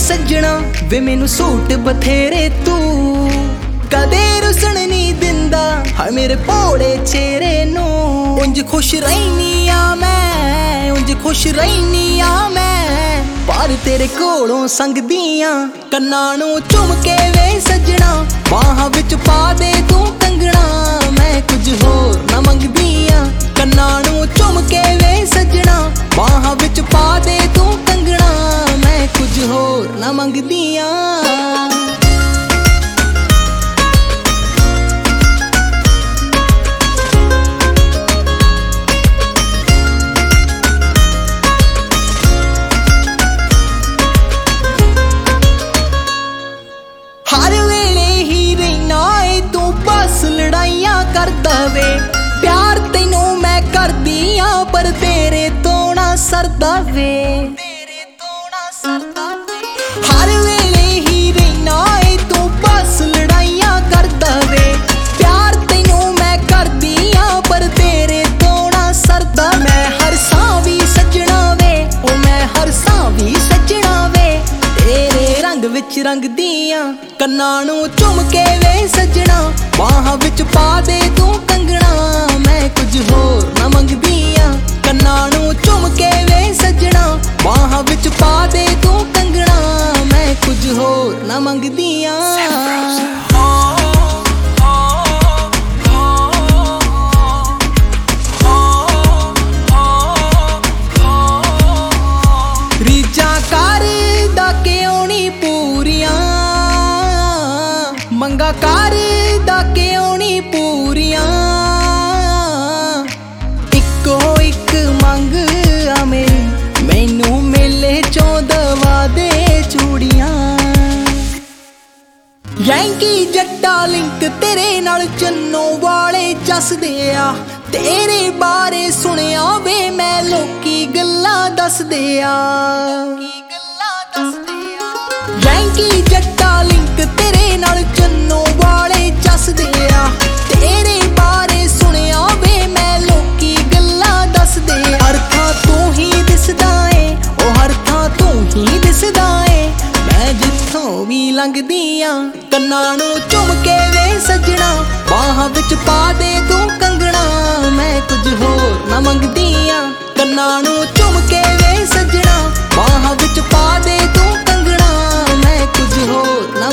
सजना वे मैनू सूट बथेरे तू कदे रुसण नहीं दिंदा हाय मेरे भोले चेहरे नू। उंज खुश रहनी आ मैं, उंज खुश रहनी आ मैं, पर तेरे कोलों संगदियां कन्नां नू झुम के वे सजना। बाहां विच पा दे तू कंगना, मैं कुछ होर ना मंगदियां कन्नां नू झुम के वे सजना। बाहां विच पा दे तू कंगना, मैं कुछ होर ना मंगदियां। हर वेले ही रहना है तू बस लड़ाइयां करदा वे, प्यार तैनू मैं करदी आं पर तेरे तो ना सरदा वे। हर वेले ही रहना है तू बस लड़ाइयां करदा वे, प्यार तैनू मैं करदी आं पर तेरे तो ना सरदा। मैं हर सावी सजना वे, ओ मैं हर सावी सजना वे, तेरे रंग विच रंगदियां कन्नां नू झुम के वे सजना। बाहां विच पा दे तू कंगना, मैं कुछ होर ना मंगदियां कन्नां नू झुम के वे सजना। बाहां विच पा दे तू कंगना, मैं कुछ होर ना मंगदियां। रीझां करदा क्यों नी पूरियां, मंगा करदा क्यों नी पूरियां। इक्को इक मंग आ मेरी, मैनू मेले चों दवा दे चूड़ियां। यैंकी जट्टा लिंक तेरे नाल चन्नो वाले जसदे आ, तेरे बारे सुनिया वे मैं लोकी गल्लां दसदे आ। यैंकी जट्टा लिंक तेरे नाल चन्नो वाले जसदे आ, तेरे बारे सुनिया वे मैं लोकी गल्लां दसदे। हर थां तू ही दिसदा ए, ओ हर थां तू ही दिसदा ए, मैं जित्थों भी लंघदियां कन्नां नू झुम के वे सजना। बाहां विच पा दे तू कंगना, मैं कुछ होर ना मंगदियां कन्नां नू झुम के वे सजना। बाहां विच पा दे तू कंगना, मैं कुछ होर ना